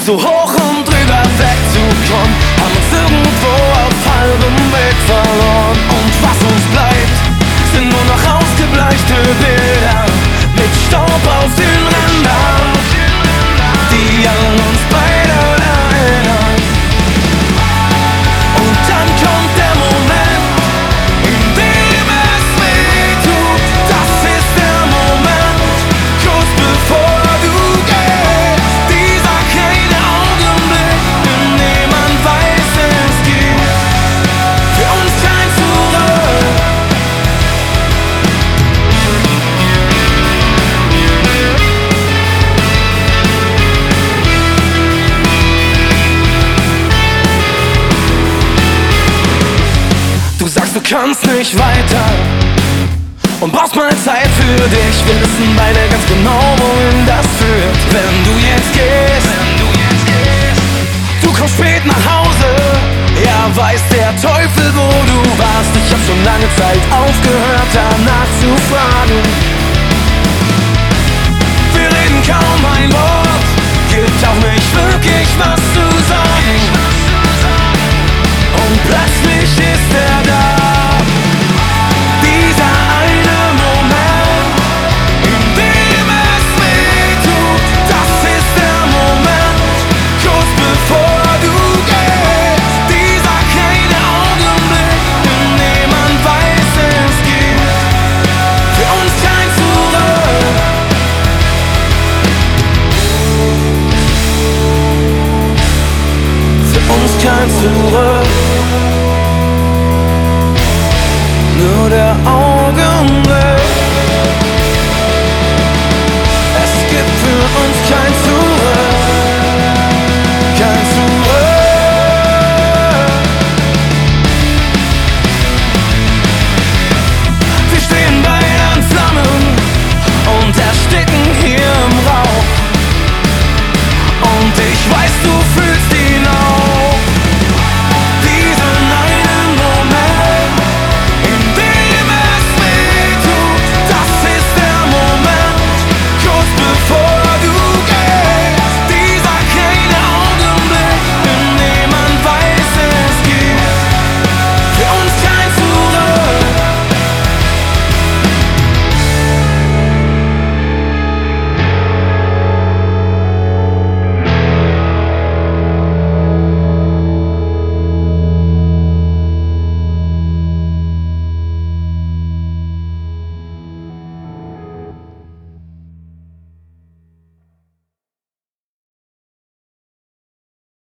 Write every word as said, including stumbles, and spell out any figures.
so hoch und drüber wegzukommen, haben uns irgendwo auf halbem Weg verloren. Und was uns bleibt, sind nur noch ausgebleichte Bilder mit Staub auf den Rändern, die an uns beide erinnern. Und dann kommt der Moment, in dem es weh tut. Das ist der Moment, kurz bevor du gehst. Dieser kleine Augenblick, in dem man weiß, es gibt für uns kein Zurück. Du sagst, du kannst nicht weiter und brauchst mal Zeit für dich. Wir wissen beide ganz genau, wohin das führt. Wenn du jetzt gehst, wenn du jetzt gehst, du kommst spät nach Hause. Ja, weiß der Teufel, wo du warst. Ich hab schon lange Zeit aufgehört, danach zu fragen. Wir reden kaum ein Wort, gibt auch nicht wirklich was